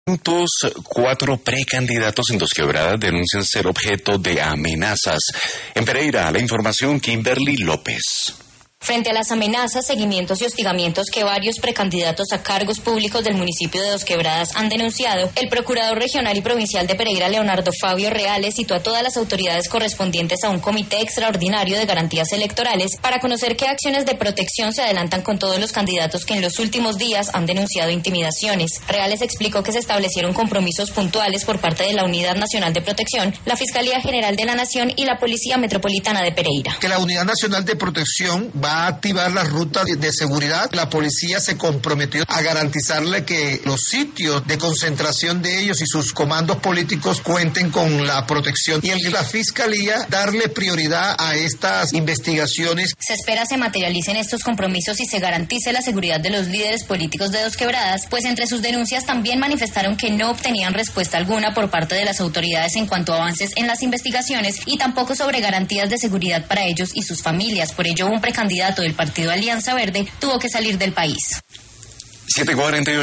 Cuatro precandidatos en Dos Quebradas denuncian ser objeto de amenazas. En Pereira, la información, Kimberly López. Frente a las amenazas, seguimientos y hostigamientos que varios precandidatos a cargos públicos del municipio de Dos Quebradas han denunciado, el procurador regional y provincial de Pereira, Leonardo Fabio Reales, citó a todas las autoridades correspondientes a un comité extraordinario de garantías electorales para conocer qué acciones de protección se adelantan con todos los candidatos que en los últimos días han denunciado intimidaciones. Reales explicó que se establecieron compromisos puntuales por parte de la Unidad Nacional de Protección, la Fiscalía General de la Nación y la Policía Metropolitana de Pereira. Que la Unidad Nacional de Protección va a activar las rutas de seguridad. La policía se comprometió a garantizarle que los sitios de concentración de ellos y sus comandos políticos cuenten con la protección. Y la Fiscalía darle prioridad a estas investigaciones. Se espera se materialicen estos compromisos y se garantice la seguridad de los líderes políticos de Dos Quebradas, pues entre sus denuncias también manifestaron que no obtenían respuesta alguna por parte de las autoridades en cuanto a avances en las investigaciones y tampoco sobre garantías de seguridad para ellos y sus familias. Por ello, un precandidato del partido Alianza Verde tuvo que salir del país. 7:48